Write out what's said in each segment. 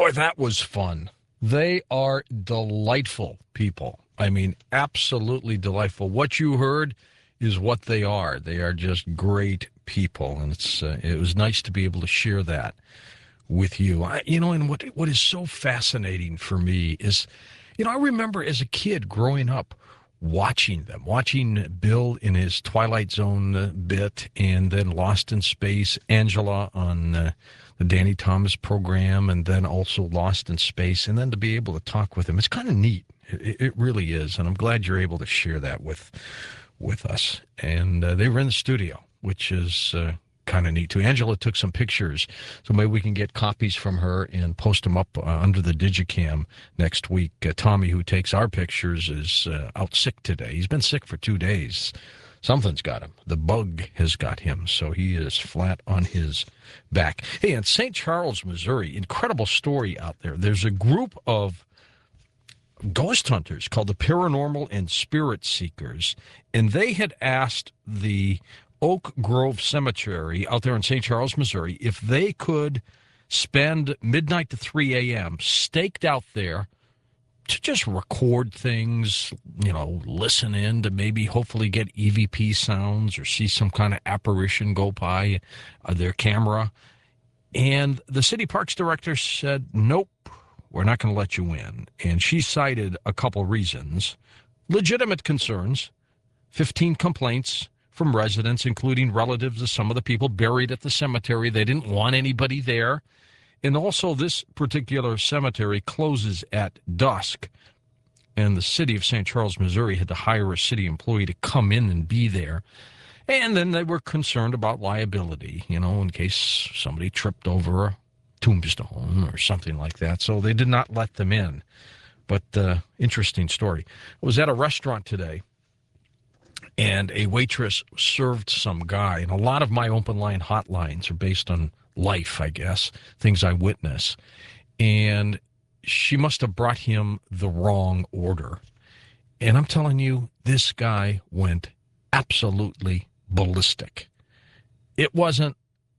Boy, that was fun. They are delightful people. I mean, absolutely delightful. What you heard is what they are. They are just great people, and it was nice to be able to share that with you. And what is so fascinating for me is, I remember as a kid growing up watching Bill in his Twilight Zone bit, and then Lost in Space, Angela on the Danny Thomas program, and then also Lost in Space, and then to be able to talk with him. It's kind of neat. It really is, and I'm glad you're able to share that with us. And they were in the studio, which is kind of neat too. Angela took some pictures, so maybe we can get copies from her and post them up under the Digicam next week. Tommy, who takes our pictures, is out sick today. He's been sick for 2 days. Something's got him. The bug has got him, so he is flat on his back. Hey, in St. Charles, Missouri, incredible story out there. There's a group of ghost hunters called the Paranormal and Spirit Seekers, and they had asked the Oak Grove Cemetery out there in St. Charles, Missouri, if they could spend midnight to 3 a.m. staked out there to just record things, listen in to maybe hopefully get EVP sounds or see some kind of apparition go by their camera. And the city parks director said, nope, we're not going to let you in. And she cited a couple reasons. Legitimate concerns, 15 complaints from residents, including relatives of some of the people buried at the cemetery. They didn't want anybody there. And also, this particular cemetery closes at dusk. And the city of St. Charles, Missouri had to hire a city employee to come in and be there. And then they were concerned about liability, in case somebody tripped over a tombstone or something like that. So they did not let them in. But interesting story. I was at a restaurant today, and a waitress served some guy. And a lot of my open line hotlines are based on life, I guess, things I witness. And she must have brought him the wrong order. And I'm telling you, this guy went absolutely ballistic. It wasn't,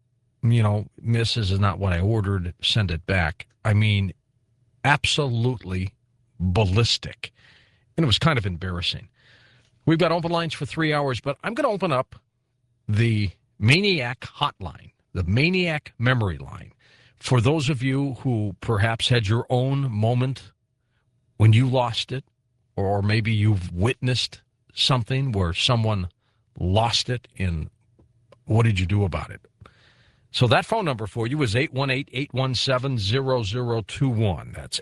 miss, this is not what I ordered, send it back. I mean, absolutely ballistic. And it was kind of embarrassing. We've got open lines for 3 hours, but I'm going to open up the Maniac hotline, the Maniac memory line, for those of you who perhaps had your own moment when you lost it, or maybe you've witnessed something where someone lost it, and what did you do about it? So that phone number for you is 818-817-0021. That's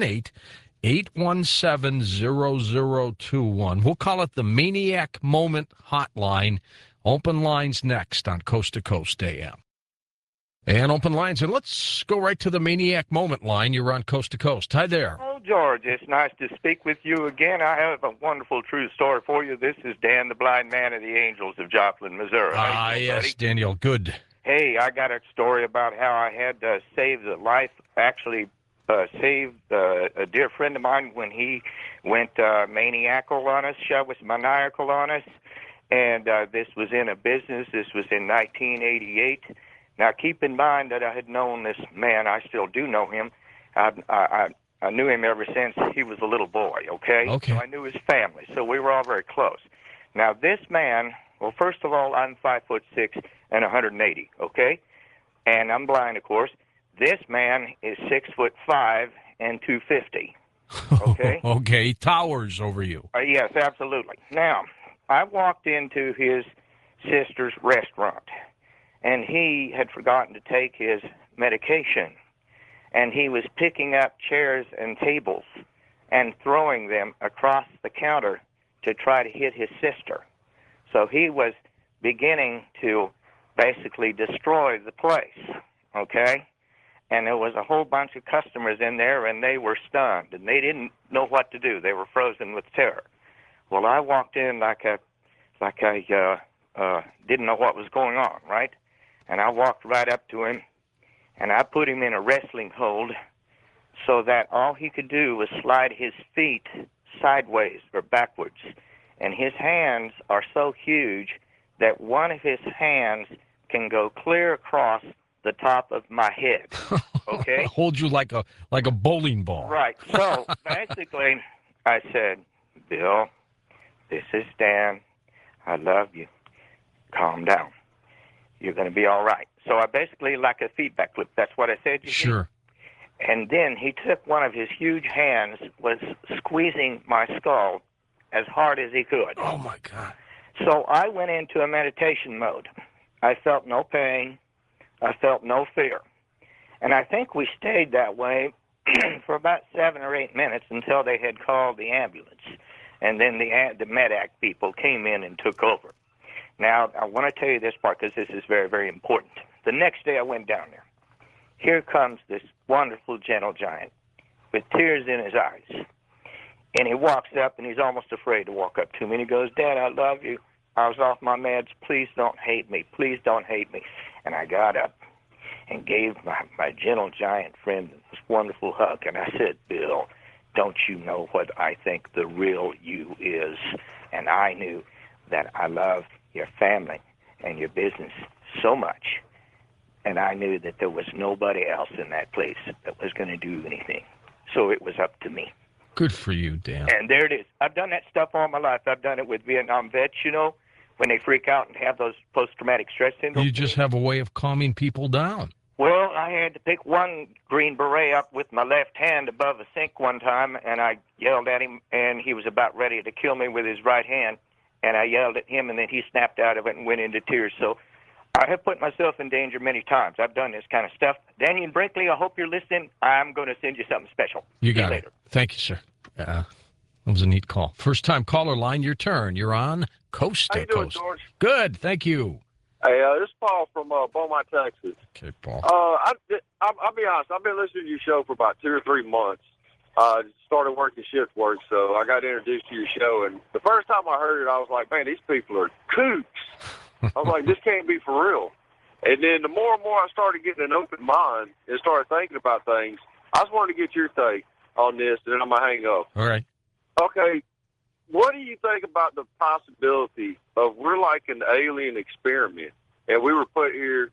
818-817-0021. We'll call it the Maniac Moment Hotline. Open lines next on Coast to Coast AM. And open lines, and let's go right to the Maniac Moment line. You're on Coast to Coast. Hi there. Oh, George, it's nice to speak with you again. I have a wonderful true story for you. This is Dan, the blind man of the Angels of Joplin, Missouri. Yes, buddy? Daniel, good. Hey, I got a story about how I had saved the life, saved a dear friend of mine when he went maniacal on us, maniacal on us. And this was in a business. This was in 1988. Now, keep in mind that I had known this man. I still do know him. I knew him ever since he was a little boy, okay? So I knew his family, so we were all very close. Now, this man, well, first of all, I'm 5'6" and 180, okay? And I'm blind, of course. This man is 6'5" and 250, okay? Okay, towers over you. Yes, absolutely. Now, I walked into his sister's restaurant, and he had forgotten to take his medication, and he was picking up chairs and tables and throwing them across the counter to try to hit his sister. So he was beginning to basically destroy the place, okay? And there was a whole bunch of customers in there, and they were stunned, and they didn't know what to do. They were frozen with terror. Well, I walked in like I didn't know what was going on, right? And I walked right up to him, and I put him in a wrestling hold so that all he could do was slide his feet sideways or backwards. And his hands are so huge that one of his hands can go clear across the top of my head. Okay? Hold you like a bowling ball. Right. So basically, I said, Bill, this is Dan. I love you. Calm down. You're going to be all right. So I basically, like a feedback loop. That's what I said. You see? Sure. And then he took one of his huge hands, was squeezing my skull as hard as he could. Oh, my God. So I went into a meditation mode. I felt no pain. I felt no fear. And I think we stayed that way for about 7 or 8 minutes until they had called the ambulance. And then the MedAct people came in and took over. Now, I want to tell you this part because this is very, very important. The next day I went down there. Here comes this wonderful, gentle giant with tears in his eyes. And he walks up, and he's almost afraid to walk up to me. And he goes, Dad, I love you. I was off my meds. Please don't hate me. Please don't hate me. And I got up and gave my gentle giant friend this wonderful hug. And I said, Bill, don't you know what I think the real you is? And I knew that I love your family and your business so much. And I knew that there was nobody else in that place that was going to do anything. So it was up to me. Good for you, Dan. And there it is. I've done that stuff all my life. I've done it with Vietnam vets, you know, when they freak out and have those post-traumatic stress syndrome. You just have a way of calming people down. Well, I had to pick one Green Beret up with my left hand above a sink one time, and I yelled at him, and he was about ready to kill me with his right hand. And I yelled at him, and then he snapped out of it and went into tears. So I have put myself in danger many times. I've done this kind of stuff. Daniel Brinkley, I hope you're listening. I'm going to send you something special. You See got later. it. Thank you, sir. That was a neat call. First-time caller line, your turn. You're on Coast to How you doing, Coast. George? Good, thank you. Hey, this is Paul from Beaumont, Texas. Okay, Paul. I'll be honest. I've been listening to your show for about 2 or 3 months. Started working shift work, so I got introduced to your show. And the first time I heard it, I was like, man, these people are kooks. I was like, this can't be for real. And then the more and more I started getting an open mind and started thinking about things, I just wanted to get your take on this, and then I'm going to hang up. All right. Okay, what do you think about the possibility of we're like an alien experiment, and we were put here,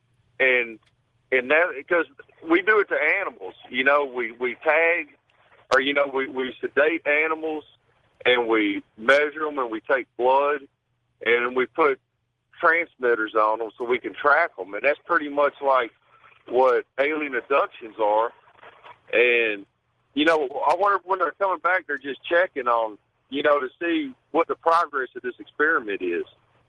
and that because we do it to animals, you know, we tag, or you know, we sedate animals, and we measure them, and we take blood, and we put transmitters on them so we can track them, and that's pretty much like what alien abductions are, and you know, I wonder if when they're coming back, they're just checking on, you know, to see what the progress of this experiment is.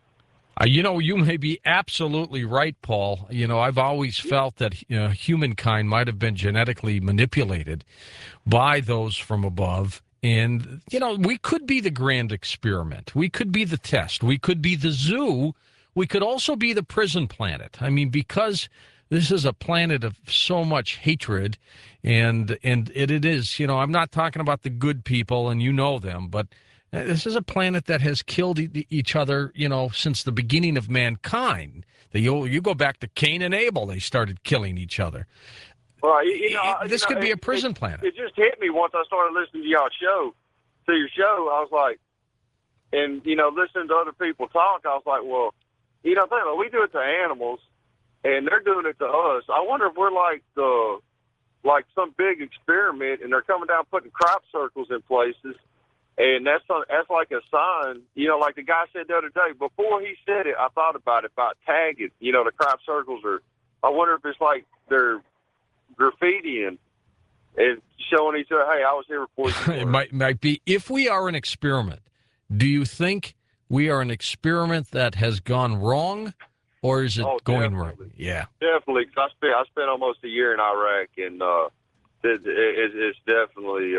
You know, you may be absolutely right, Paul. You know, I've always felt that humankind might have been genetically manipulated by those from above. And, you know, we could be the grand experiment. We could be the test. We could be the zoo. We could also be the prison planet. I mean, because this is a planet of so much hatred, and it is, you know, I'm not talking about the good people, and you know them, but this is a planet that has killed each other, you know, since the beginning of mankind. You go back to Cain and Abel, they started killing each other. Well, This could be a prison planet. It just hit me once I started listening to your show. I was like, and, you know, listening to other people talk, I was like, well, you know, think about it, we do it to animals, and they're doing it to us. I wonder if we're like some big experiment, and they're coming down putting crop circles in places, and that's like a sign. You know, like the guy said the other day. Before he said it, I thought about tagging. You know, the crop circles are. I wonder if it's like they're graffitiing and showing each other, hey, I was here before you were. It might be. If we are an experiment, do you think we are an experiment that has gone wrong, or is it going right? Yeah, definitely. Cause I spent almost a year in Iraq, and it's definitely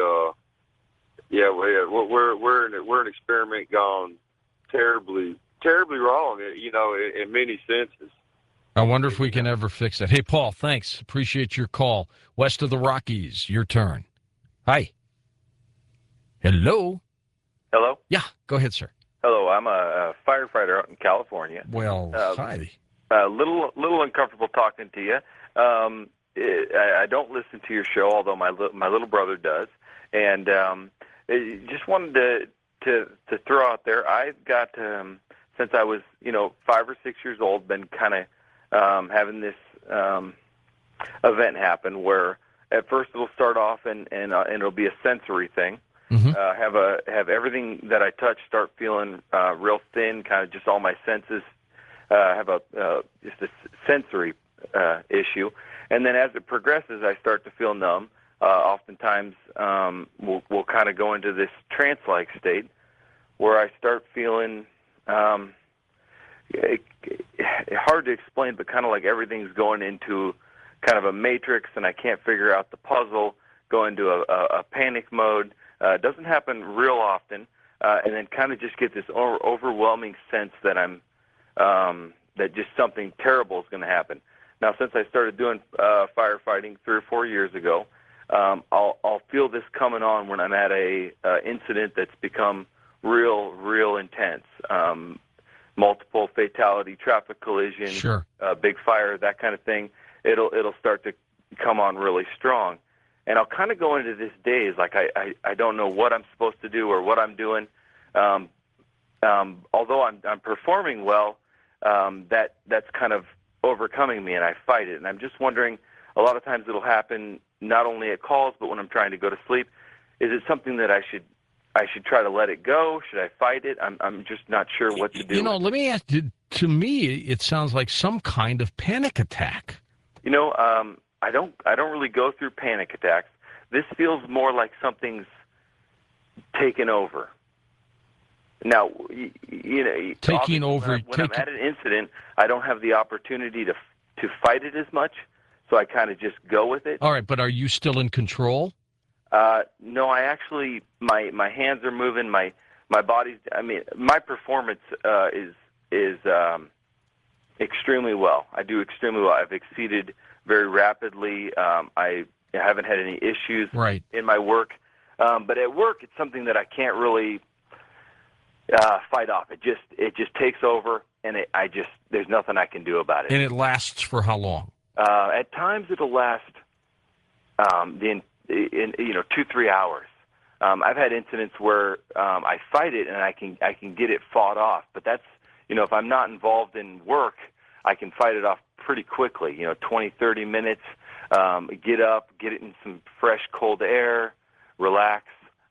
we're an experiment gone terribly wrong. You know, in many senses. I wonder if we can ever fix it. Hey, Paul, thanks. Appreciate your call. West of the Rockies, your turn. Hi. Hello. Hello? Yeah, go ahead, sir. Hello, I'm a firefighter out in California. Well, hi. A little uncomfortable talking to you. I don't listen to your show, although my little brother does. And just wanted to throw out there, I've got, since I was, 5 or 6 years old, been kind of having this event happen where at first it'll start off and it'll be a sensory thing. Mhm. Have everything that I touch start feeling real thin, kind of just all my senses have just a sensory issue, and then as it progresses, I start to feel numb. Oftentimes, we'll kind of go into this trance-like state where I start feeling hard to explain, but kind of like everything's going into kind of a matrix, and I can't figure out the puzzle. Go into a panic mode. It doesn't happen real often, and then kind of just get this overwhelming sense that that just something terrible is going to happen. Now, since I started doing firefighting 3 or 4 years ago, I'll feel this coming on when I'm at a incident that's become real intense. Multiple fatality, traffic collision, Sure. Big fire, that kind of thing. It'll start to come on really strong. And I'll kind of go into this daze, like I don't know what I'm supposed to do or what I'm doing. Although I'm performing well, that's kind of overcoming me, and I fight it. And I'm just wondering, a lot of times it'll happen not only at calls, but when I'm trying to go to sleep. Is it something that I should try to let it go? Should I fight it? I'm just not sure what to do. You know, let me ask you, to me, it sounds like some kind of panic attack. You know, I don't really go through panic attacks. This feels more like something's taken over. Now, you know, Taking over. When I'm at an incident, I don't have the opportunity to fight it as much, so I kind of just go with it. All right, but are you still in control? No, I actually, my hands are moving, my body's, I mean, my performance is extremely well. I do extremely well. I've exceeded very rapidly. I haven't had any issues Right. in my work. But at work, it's something that I can't really fight off. It just takes over, and there's nothing I can do about it. And it lasts for how long? At times, it'll last in 2-3 hours. I've had incidents where I fight it and I can get it fought off, but that's, you know, if I'm not involved in work, I can fight it off pretty quickly. 20-30 minutes. Get up, get it in some fresh cold air, relax.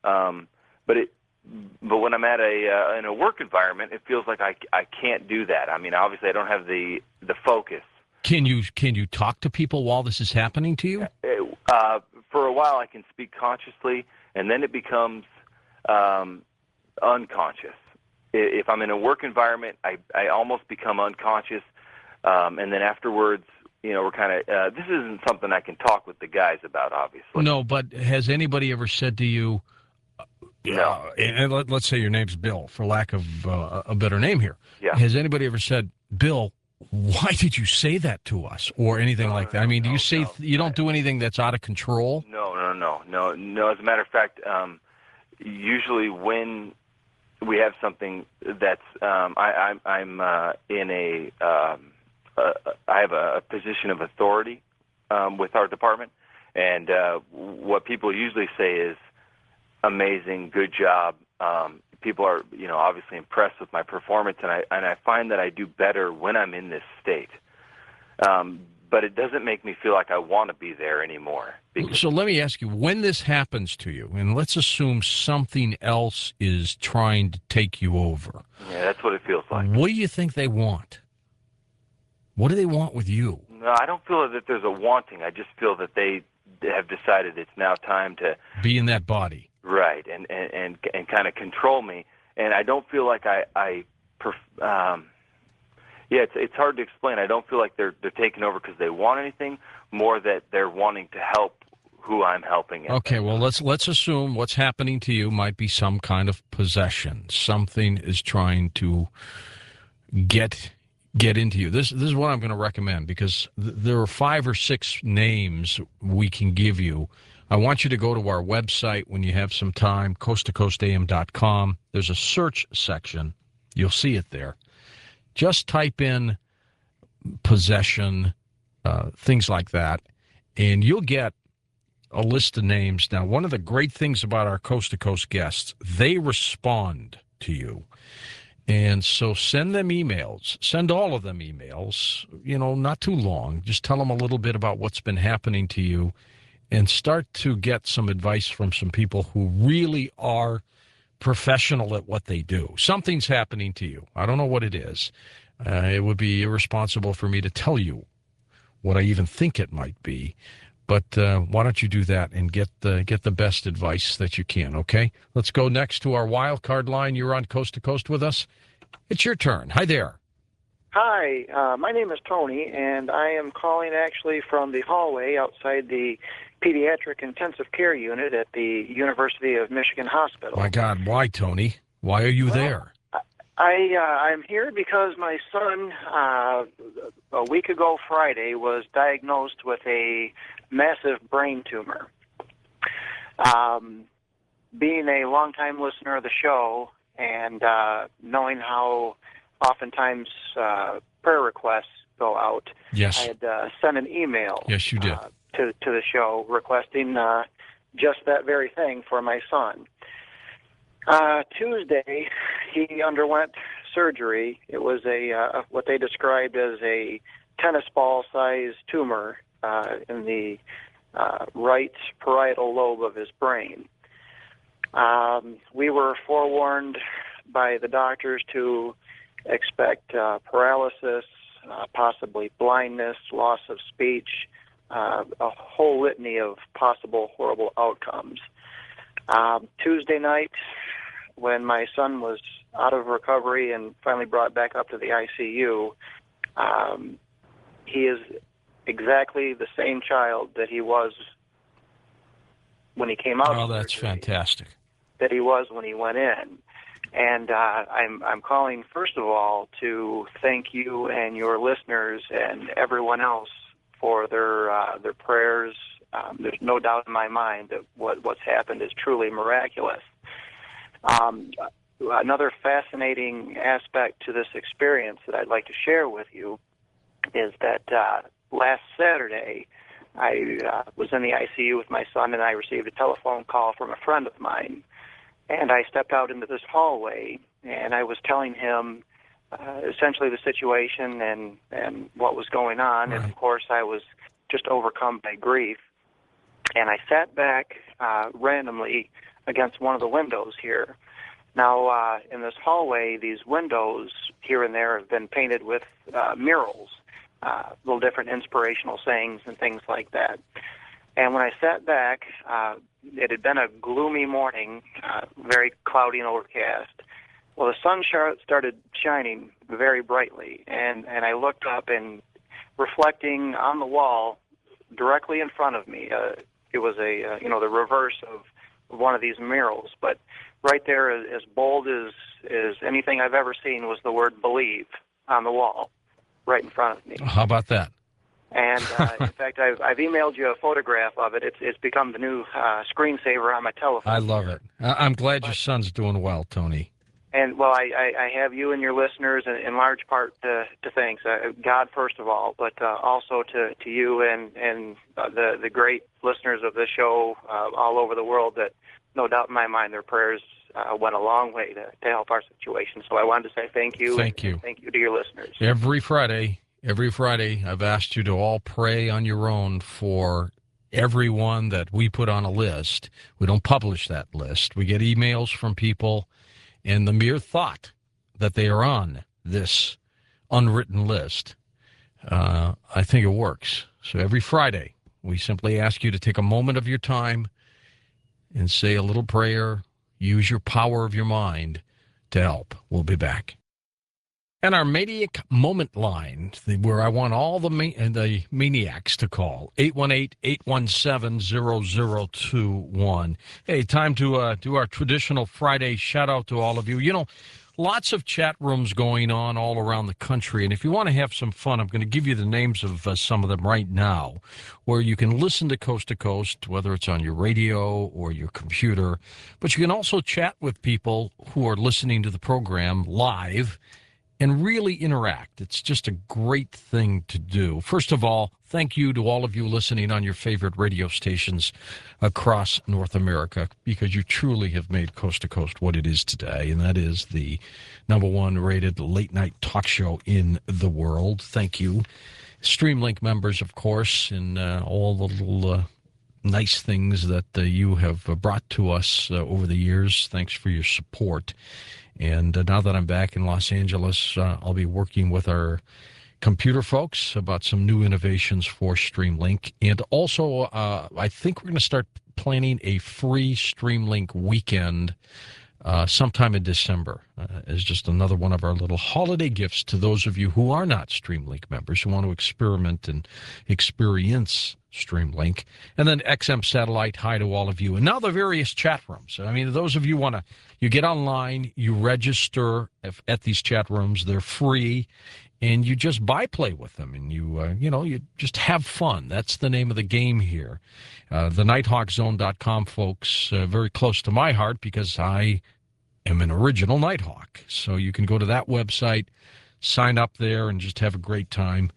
But when I'm at in a work environment, it feels like I can't do that. I mean, obviously, I don't have the focus. Can you talk to people while this is happening to you? For a while, I can speak consciously, and then it becomes unconscious. If I'm in a work environment, I almost become unconscious, and then afterwards, we're kind of. This isn't something I can talk with the guys about, obviously. No, but has anybody ever said to you? No. And let's say your name's Bill, for lack of a better name here. Yeah. Has anybody ever said, Bill, why did you say that to us, or anything like that? I mean, do you say you don't do anything that's out of control? No. As a matter of fact, usually when we have something that's, I'm in a, I have a position of authority with our department, and what people usually say is, amazing, good job. People are, obviously impressed with my performance, and I find that I do better when I'm in this state. But it doesn't make me feel like I want to be there anymore. So let me ask you, when this happens to you, and let's assume something else is trying to take you over. Yeah, that's what it feels like. What do you think they want? What do they want with you? No, I don't feel that there's a wanting. I just feel that they have decided it's now time to be in that body. Right, and kind of control me, and I don't feel like it's hard to explain. I don't feel like they're taking over because they want anything, more that they're wanting to help who I'm helping. Okay, well let's assume what's happening to you might be some kind of possession. Something is trying to get into you. This is what I'm going to recommend, because there are 5 or 6 names we can give you. I want you to go to our website when you have some time, coasttocoastam.com. There's a search section. You'll see it there. Just type in possession, things like that, and you'll get a list of names. Now, one of the great things about our Coast to Coast guests, they respond to you. And so send them emails. Send all of them emails, not too long. Just tell them a little bit about what's been happening to you and start to get some advice from some people who really are professional at what they do. Something's happening to you. I don't know what it is. It would be irresponsible for me to tell you what I even think it might be. But why don't you do that and get the best advice that you can, okay? Let's go next to our wild card line. You're on Coast to Coast with us. It's your turn. Hi there. Hi, my name is Tony, and I am calling actually from the hallway outside the Pediatric Intensive Care Unit at the University of Michigan Hospital. My God, why, Tony? Why are you there? I'm here because my son, a week ago Friday, was diagnosed with a massive brain tumor. Being a longtime listener of the show and knowing how oftentimes prayer requests go out, yes, I had sent an email. Yes, you did. To the show requesting just that very thing for my son. Tuesday, he underwent surgery. It was a what they described as a tennis ball-sized tumor in the right parietal lobe of his brain. We were forewarned by the doctors to expect paralysis, possibly blindness, loss of speech, a whole litany of possible horrible outcomes. Tuesday night, when my son was out of recovery and finally brought back up to the ICU, he is exactly the same child that he was when he came out. Oh, that's fantastic. That he was when he went in. And I'm calling, first of all, to thank you and your listeners and everyone else for their prayers. There's no doubt in my mind that what's happened is truly miraculous. Another fascinating aspect to this experience that I'd like to share with you is that last Saturday I was in the ICU with my son, and I received a telephone call from a friend of mine. And I stepped out into this hallway, and I was telling him essentially the situation and what was going on. Right. And, of course, I was just overcome by grief. And I sat back randomly against one of the windows here. Now, in this hallway, these windows here and there have been painted with murals, little different inspirational sayings and things like that. And when I sat back, it had been a gloomy morning, very cloudy and overcast. Well, the sun started shining very brightly, and I looked up, and reflecting on the wall directly in front of me, it was the reverse of one of these murals. But right there, as bold as anything I've ever seen, was the word "believe" on the wall, right in front of me. How about that? And in fact, I've emailed you a photograph of it. It's become the new screensaver on my telephone. I love it. I'm glad your son's doing well, Tony. And, well, I have you and your listeners in large part to thank. God, first of all, but also to you and the great listeners of this show all over the world that, no doubt in my mind, their prayers went a long way to help our situation. So I wanted to say thank you. Thank you. Thank you to your listeners. Every Friday, I've asked you to all pray on your own for everyone that we put on a list. We don't publish that list. We get emails from people, and the mere thought that they are on this unwritten list, I think it works. So every Friday, we simply ask you to take a moment of your time and say a little prayer. Use your power of your mind to help. We'll be back. And our Maniac Moment line, where I want all the maniacs to call, 818-817-0021. Hey, time to do our traditional Friday shout-out to all of you. You know, lots of chat rooms going on all around the country, and if you want to have some fun, I'm going to give you the names of some of them right now, where you can listen to Coast, whether it's on your radio or your computer, but you can also chat with people who are listening to the program live and really interact. It's just a great thing to do. First of all, thank you to all of you listening on your favorite radio stations across North America, because you truly have made Coast to Coast what it is today, and that is the #1 rated late-night talk show in the world. Thank you. Streamlink members, of course, and all the little nice things that you have brought to us over the years. Thanks for your support. And now that I'm back in Los Angeles, I'll be working with our computer folks about some new innovations for Streamlink. And also, I think we're going to start planning a free Streamlink weekend sometime in December as just another one of our little holiday gifts to those of you who are not Streamlink members, who want to experiment and experience Streamlink. And then XM Satellite, hi to all of you. And now the various chat rooms. I mean, those of you you get online, you register at these chat rooms. They're free, and you just play with them, and you just have fun. That's the name of the game here. The NighthawkZone.com folks, very close to my heart because I am an original Nighthawk. So you can go to that website, sign up there, and just have a great time.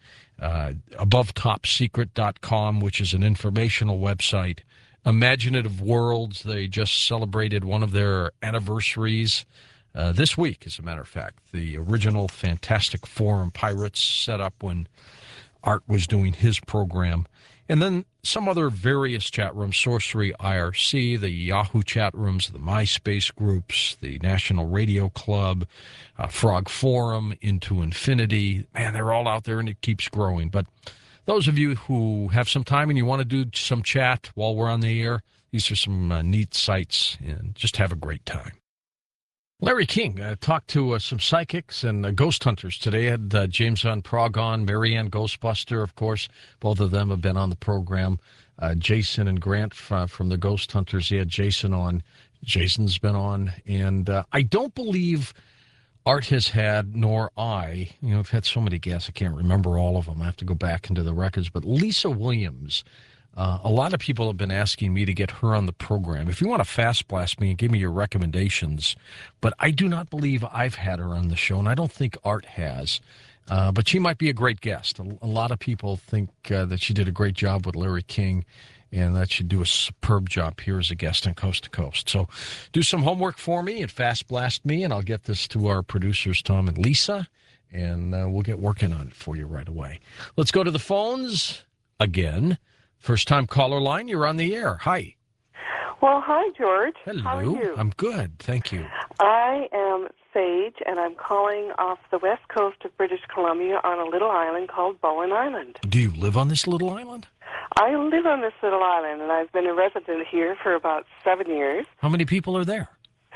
AboveTopSecret.com, which is an informational website. Imaginative Worlds, they just celebrated one of their anniversaries this week, as a matter of fact. The original Fantastic Forum Pirates set up when Art was doing his program. And then some other various chat rooms, Sorcery IRC, the Yahoo chat rooms, the MySpace groups, the National Radio Club, Frog Forum, Into Infinity. Man, they're all out there, and it keeps growing. But those of you who have some time and you want to do some chat while we're on the air, these are some neat sites, and just have a great time. Larry King talked to some psychics and ghost hunters today. Had James Van Prague on, Marianne Ghostbuster, of course. Both of them have been on the program. Jason and Grant from the Ghost Hunters. He had Jason on. Jason's been on. And I don't believe Art has had, nor I, I've had so many guests, I can't remember all of them. I have to go back into the records. But Lisa Williams, a lot of people have been asking me to get her on the program. If you want to fast blast me and give me your recommendations, but I do not believe I've had her on the show, and I don't think Art has. But she might be a great guest. A lot of people think that she did a great job with Larry King, and that she'd do a superb job here as a guest on Coast to Coast. So do some homework for me and fast blast me, and I'll get this to our producers, Tom and Lisa, and we'll get working on it for you right away. Let's go to the phones again. First-time caller line, you're on the air. Hi. Well, hi, George. Hello. How are you? I'm good, thank you. I am Sage, and I'm calling off the west coast of British Columbia on a little island called Bowen Island. Do you live on this little island? I live on this little island, and I've been a resident here for about 7 years. How many people are there?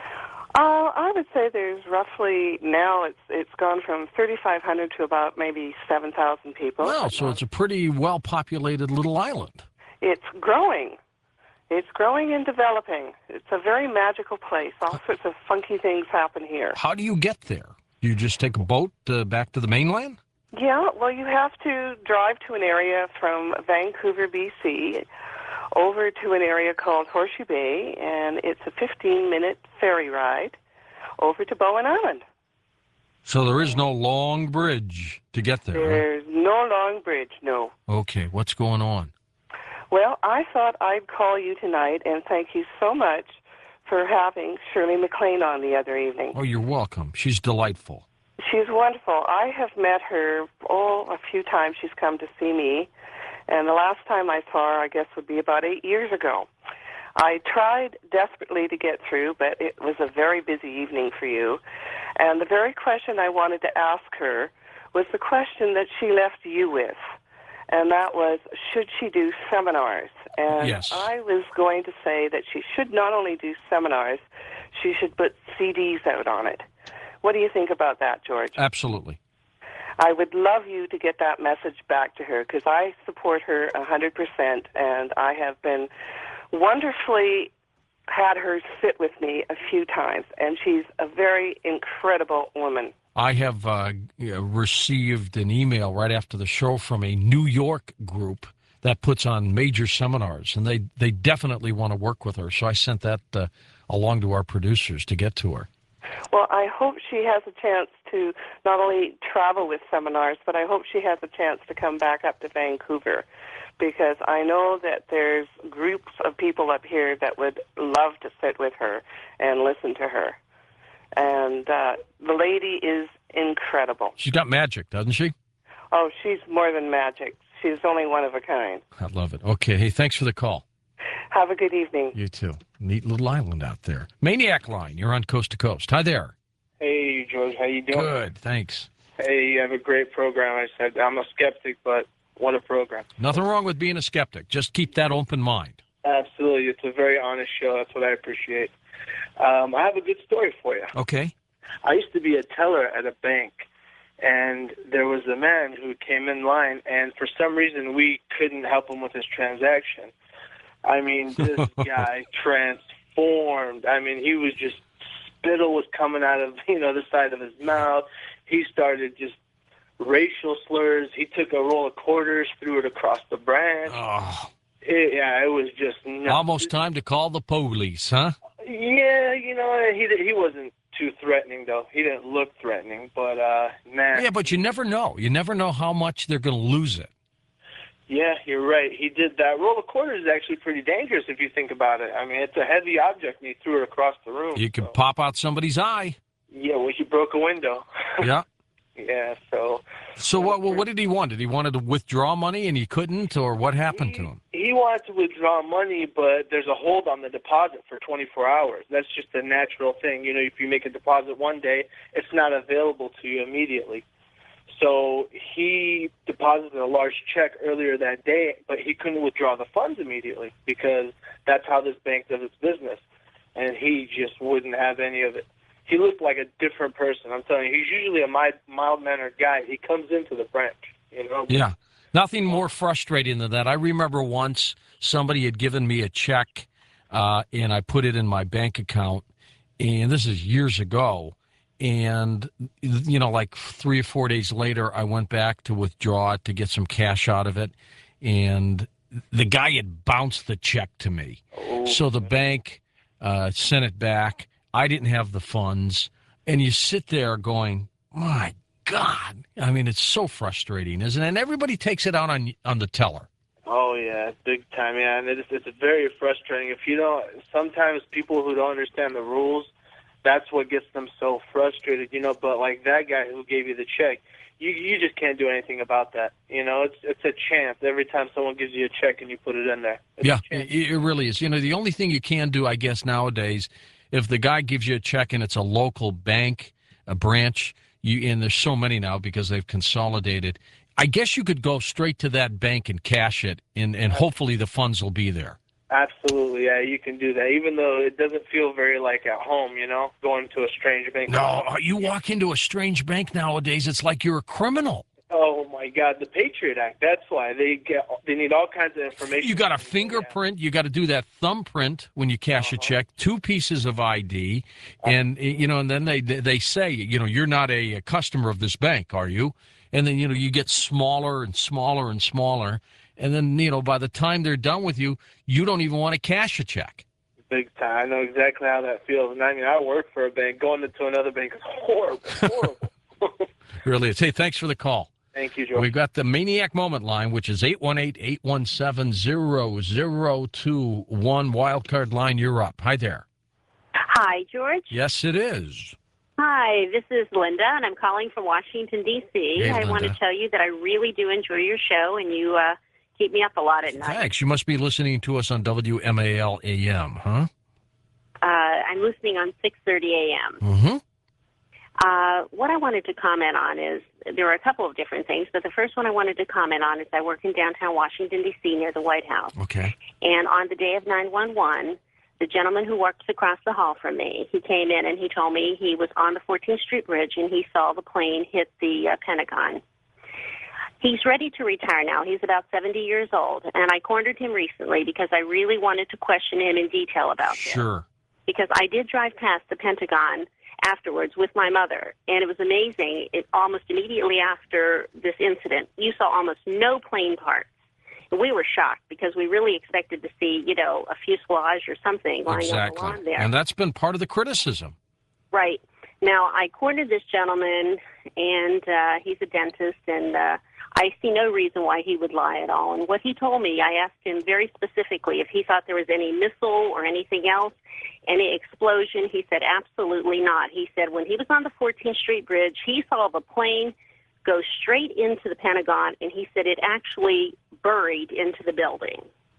I would say there's roughly, now it's gone from 3,500 to about maybe 7,000 people. Well, so it's a pretty well-populated little island. It's growing. It's growing and developing. It's a very magical place. All sorts of funky things happen here. How do you get there? Do you just take a boat back to the mainland? Yeah, well, you have to drive to an area from Vancouver, BC, over to an area called Horseshoe Bay, and it's a 15-minute ferry ride over to Bowen Island. So there is no long bridge to get there? There's no long bridge, no. Okay, what's going on? Well, I thought I'd call you tonight, and thank you so much for having Shirley MacLaine on the other evening. Oh, you're welcome. She's delightful. She's wonderful. I have met her, a few times. She's come to see me. And the last time I saw her, I guess, would be about 8 years ago. I tried desperately to get through, but it was a very busy evening for you. And the very question I wanted to ask her was the question that she left you with. And that was, should she do seminars? And yes. I was going to say that she should not only do seminars, she should put CDs out on it. What do you think about that, George? Absolutely. I would love you to get that message back to her, because I support her 100%, and I have been wonderfully had her sit with me a few times, and she's a very incredible woman. I have received an email right after the show from a New York group that puts on major seminars, and they definitely want to work with her. So I sent that along to our producers to get to her. Well, I hope she has a chance to not only travel with seminars, but I hope she has a chance to come back up to Vancouver, because I know that there's groups of people up here that would love to sit with her and listen to her. And the lady is incredible. She's got magic, doesn't she? Oh, she's more than magic. She's only one of a kind. I love it. Okay. Hey, thanks for the call. Have a good evening. You too. Neat little island out there. Maniac Line, you're on Coast to Coast. Hi there. Hey, George, how you doing? Good, thanks. Hey, you have a great program. I said I'm a skeptic, but what a program. Nothing wrong with being a skeptic. Just keep that open mind. Absolutely. It's a very honest show. That's what I appreciate. I have a good story for you. Okay. I used to be a teller at a bank, and there was a man who came in line, and for some reason we couldn't help him with his transaction. I mean, this guy transformed. I mean, he was just, spittle was coming out of, the side of his mouth. He started just racial slurs. He took a roll of quarters, threw it across the branch. Oh. It was just nuts. Almost time to call the police, huh? Yeah, he wasn't too threatening, though. He didn't look threatening, but, man. Yeah, but you never know. You never know how much they're going to lose it. Yeah, you're right. He did that. Roll of quarters is actually pretty dangerous if you think about it. I mean, it's a heavy object, and he threw it across the room. You could pop out somebody's eye. Yeah, well, he broke a window. Yeah. Yeah, so... So what did he want? Did he want to withdraw money and he couldn't, or what happened to him? He wanted to withdraw money, but there's a hold on the deposit for 24 hours. That's just a natural thing. If you make a deposit one day, it's not available to you immediately. So he deposited a large check earlier that day, but he couldn't withdraw the funds immediately because that's how this bank does its business. And he just wouldn't have any of it. He looked like a different person. I'm telling you, he's usually a mild-mannered guy. He comes into the branch, Yeah. Nothing more frustrating than that. I remember once somebody had given me a check, and I put it in my bank account, and this is years ago. And, like 3 or 4 days later, I went back to withdraw it to get some cash out of it. And the guy had bounced the check to me. Oh. So the bank sent it back. I didn't have the funds. And you sit there going, my God. I mean, it's so frustrating, isn't it? And everybody takes it out on the teller. Oh, yeah, big time, yeah. And it's very frustrating. If you don't, sometimes people who don't understand the rules, that's what gets them so frustrated, But like that guy who gave you the check, you just can't do anything about that. It's a chance every time someone gives you a check and you put it in there. Yeah, it really is. The only thing you can do, I guess, nowadays, if the guy gives you a check and it's a local bank, a branch, and there's so many now because they've consolidated, I guess you could go straight to that bank and cash it, and hopefully the funds will be there. Absolutely, yeah, you can do that, even though it doesn't feel very like at home, going to a strange bank. No, you walk into a strange bank nowadays, it's like you're a criminal. Oh, my God, the Patriot Act, that's why. They need all kinds of information. You got a fingerprint, you got to do that thumbprint when you cash a check, 2 pieces of ID, and, and then they say, you're not a customer of this bank, are you? And then, you get smaller and smaller and smaller. And then, by the time they're done with you, you don't even want to cash a check. Big time. I know exactly how that feels. And I work for a bank. Going into another bank is horrible. Really is. Hey, thanks for the call. Thank you, Joe. We've got the Maniac Moment line, which is 818-817-0021. Wildcard line, you're up. Hi there. Hi, George. Yes, it is. Hi, this is Linda, and I'm calling from Washington, D.C. Hey, I want to tell you that I really do enjoy your show, and you keep me up a lot at night. Thanks. You must be listening to us on WMAL AM, huh? I'm listening on 6:30 a.m. Mm-hmm. What I wanted to comment on is there are a couple of different things, but the first one I wanted to comment on is I work in downtown Washington, D.C., near the White House. Okay. And on the day of 9/11, the gentleman who works across the hall from me, he came in and he told me he was on the 14th Street Bridge and he saw the plane hit the Pentagon. He's ready to retire now. He's about 70 years old, and I cornered him recently because I really wanted to question him in detail about this. Sure. Because I did drive past the Pentagon afterwards with my mother, and it was amazing. Almost immediately after this incident, you saw almost no plane parts. And we were shocked because we really expected to see, a fuselage or something lying on the lawn there. And that's been part of the criticism. Right. Now, I cornered this gentleman, and he's a dentist, and I see no reason why he would lie at all. And what he told me, I asked him very specifically if he thought there was any missile or anything else, any explosion. He said absolutely not. He said when he was on the 14th Street Bridge, he saw the plane go straight into the Pentagon, and he said it actually buried into the building.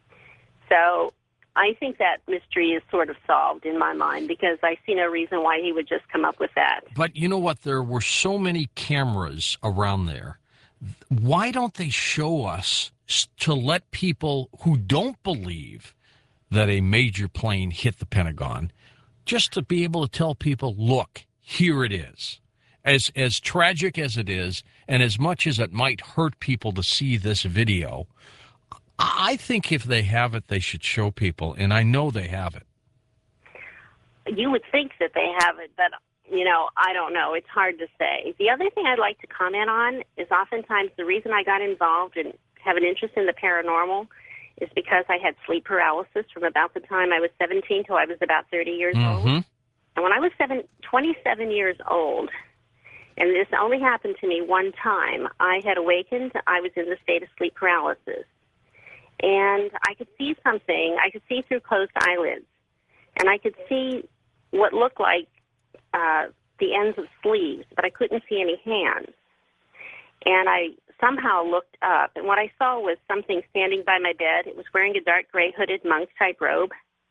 So I think that mystery is sort of solved in my mind, because I see no reason why he would just come up with that. But you know what? There were so many cameras around there. Why don't they show us to let people who don't believe that a major plane hit the Pentagon, just to be able to tell people, look, here it is. As tragic as it is, and as much as it might hurt people to see this video, I think if they have it, they should show people, and I know they have it. You would think that they have it, but, I don't know. It's hard to say. The other thing I'd like to comment on is oftentimes the reason I got involved and have an interest in the paranormal is because I had sleep paralysis from about the time I was 17 till I was about 30 years old. And when I was 27 years old, and this only happened to me one time, I had awakened. I was in the state of sleep paralysis. And I could see something. I could see through closed eyelids. And I could see what looked like the ends of sleeves, but I couldn't see any hands. And I somehow looked up, and what I saw was something standing by my bed. It was wearing a dark gray hooded monk-type robe.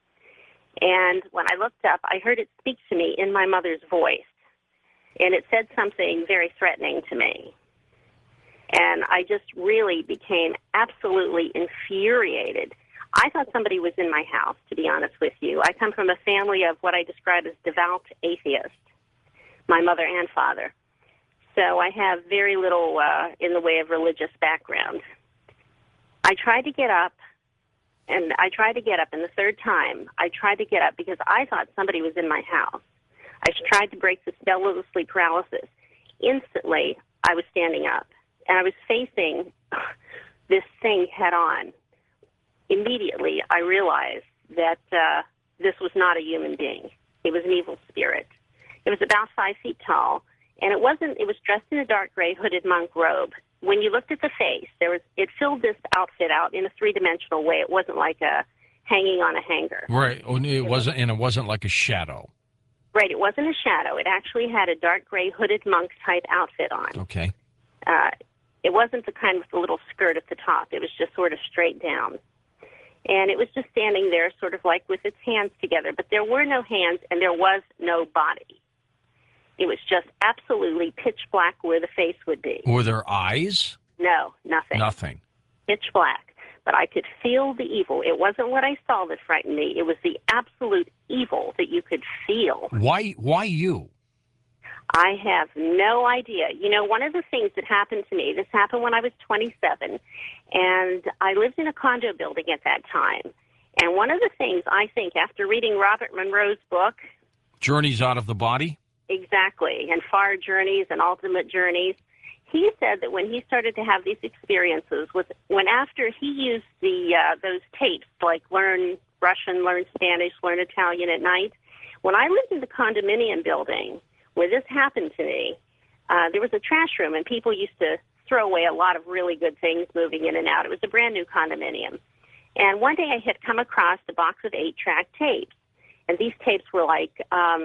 And when I looked up, I heard it speak to me in my mother's voice. And it said something very threatening to me. And I just really became absolutely infuriated. I thought somebody was in my house, to be honest with you. I come from a family of what I describe as devout atheists, my mother and father. So I have very little in the way of religious background. I tried to get up, and the third time I tried to get up because I thought somebody was in my house. I tried to break the spell of the sleep paralysis. Instantly, I was standing up, and I was facing this thing head on. Immediately, I realized that this was not a human being. It was an evil spirit. It was about 5 feet tall, and it was dressed in a dark gray hooded monk robe. When you looked at the face, it filled this outfit out in a three-dimensional way. It wasn't like a hanging on a hanger. Right. It wasn't like a shadow. Right. It wasn't a shadow. It actually had a dark gray hooded monk type outfit on. Okay. It wasn't the kind with the little skirt at the top. It was just sort of straight down. And it was just standing there sort of like with its hands together. But there were no hands, and there was no body. It was just absolutely pitch black where the face would be. Were there eyes? No, nothing. Nothing. Pitch black. But I could feel the evil. It wasn't what I saw that frightened me. It was the absolute evil that you could feel. Why you? I have no idea. One of the things that happened to me, this happened when I was 27, and I lived in a condo building at that time. And one of the things I think, after reading Robert Monroe's book, Journeys Out of the Body? Exactly, and Far Journeys and Ultimate Journeys, he said that when he started to have these experiences was when after he used those tapes, like learn Russian, learn Spanish, learn Italian at night, when I lived in the condominium building where this happened to me, there was a trash room, and people used to throw away a lot of really good things moving in and out. It was a brand-new condominium. And one day I had come across a box of 8-track tapes, and these tapes were like,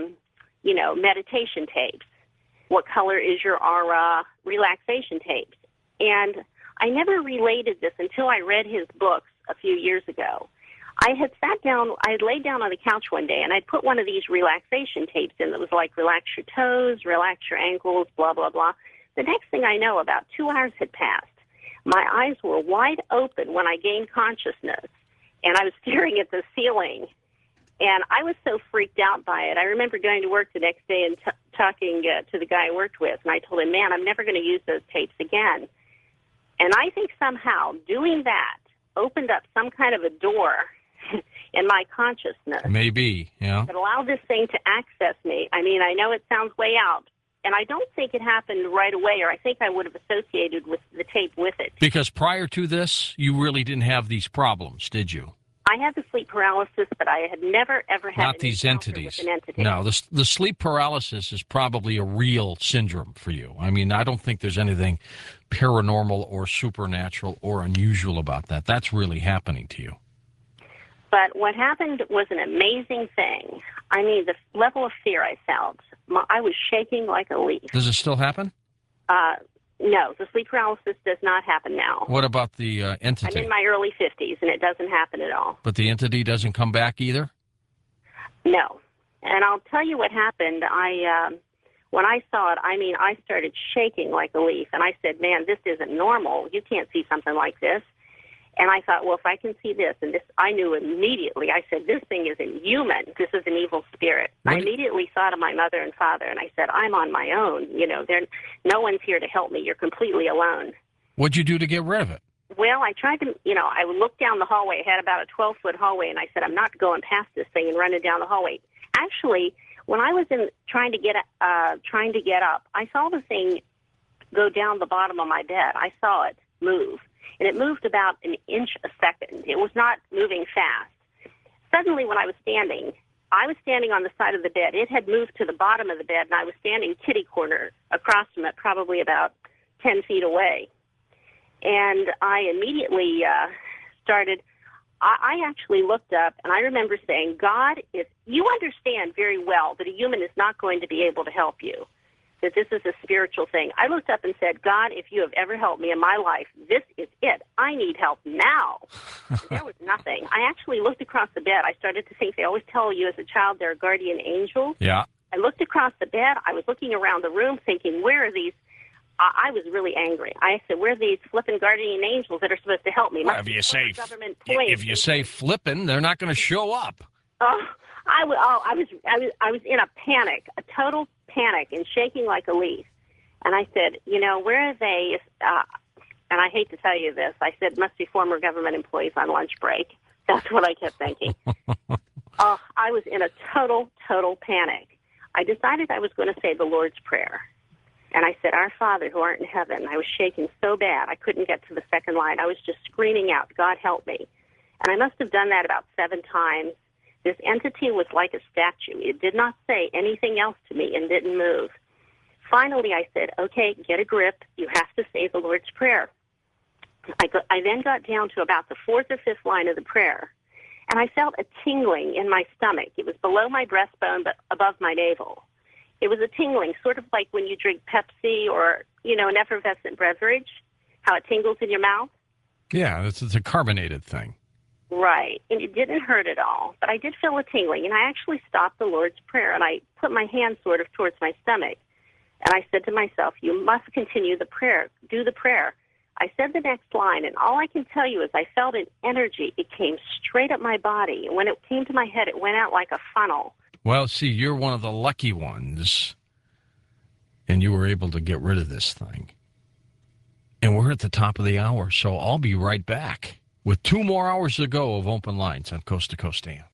meditation tapes. What color is your aura? Relaxation tapes. And I never related this until I read his books a few years ago. I had laid down on the couch one day, and I'd put one of these relaxation tapes in that was like, relax your toes, relax your ankles, blah, blah, blah. The next thing I know, about 2 hours had passed. My eyes were wide open when I gained consciousness, and I was staring at the ceiling. And I was so freaked out by it. I remember going to work the next day and talking to the guy I worked with, and I told him, man, I'm never going to use those tapes again. And I think somehow doing that opened up some kind of a door in my consciousness. Maybe, yeah. That allowed this thing to access me. I mean, I know it sounds way out, and I don't think it happened right away, or I think I would have associated with the tape with it. Because prior to this, you really didn't have these problems, did you? I had the sleep paralysis, but I had never, ever had Not these entities. with an entity. No, the sleep paralysis is probably a real syndrome for you. I mean, I don't think there's anything paranormal or supernatural or unusual about that. That's really happening to you. But what happened was an amazing thing. I mean, the level of fear I felt, I was shaking like a leaf. Does it still happen? No, the sleep paralysis does not happen now. What about the entity? I'm in my early 50s, and it doesn't happen at all. But the entity doesn't come back either? No. And I'll tell you what happened. When I saw it, I mean, I started shaking like a leaf, and I said, man, this isn't normal. You can't see something like this. And I thought, well, if I can see this, and this, I knew immediately. I said, this thing isn't human. This is an evil spirit. I immediately thought of my mother and father, and I said, I'm on my own. You know, no one's here to help me. You're completely alone. What'd you do to get rid of it? Well, I tried to, I looked down the hallway. It had about a 12-foot hallway, and I said, I'm not going past this thing and running down the hallway. Actually, when I was trying to get up, I saw the thing go down the bottom of my bed. I saw it move. And it moved about an inch a second. It was not moving fast. Suddenly, when I was standing on the side of the bed. It had moved to the bottom of the bed, and I was standing kitty corner across from it, probably about 10 feet away. And I immediately I actually looked up, and I remember saying, God, if you understand very well that a human is not going to be able to help you, that this is a spiritual thing. I looked up and said, God, if you have ever helped me in my life, this is it. I need help now. There was nothing. I actually looked across the bed. I started to think, they always tell you as a child there are guardian angels. Yeah. I looked across the bed. I was looking around the room thinking, where are these? I was really angry. I said, where are these flipping guardian angels that are supposed to help me? Well, if you say flipping, they're not going to show up. I was in a panic, a total panic, and shaking like a leaf. And I said, where are they? And I hate to tell you this. I said, must be former government employees on lunch break. That's what I kept thinking. I was in a total panic. I decided I was going to say the Lord's Prayer. And I said, Our Father who art in heaven. I was shaking so bad I couldn't get to the second line. I was just screaming out, God help me. And I must have done that about 7 times. This entity was like a statue. It did not say anything else to me and didn't move. Finally, I said, okay, get a grip. You have to say the Lord's Prayer. I then got down to about the 4th or 5th line of the prayer, and I felt a tingling in my stomach. It was below my breastbone but above my navel. It was a tingling, sort of like when you drink Pepsi or, an effervescent beverage, how it tingles in your mouth. Yeah, it's a carbonated thing. Right, and it didn't hurt at all, but I did feel a tingling, and I actually stopped the Lord's Prayer, and I put my hand sort of towards my stomach, and I said to myself, you must continue the prayer, do the prayer. I said the next line, and all I can tell you is I felt an energy. It came straight up my body, and when it came to my head, it went out like a funnel. Well, see, you're one of the lucky ones, and you were able to get rid of this thing. And we're at the top of the hour, so I'll be right back with 2 more hours to go of open lines on Coast to Coast AM.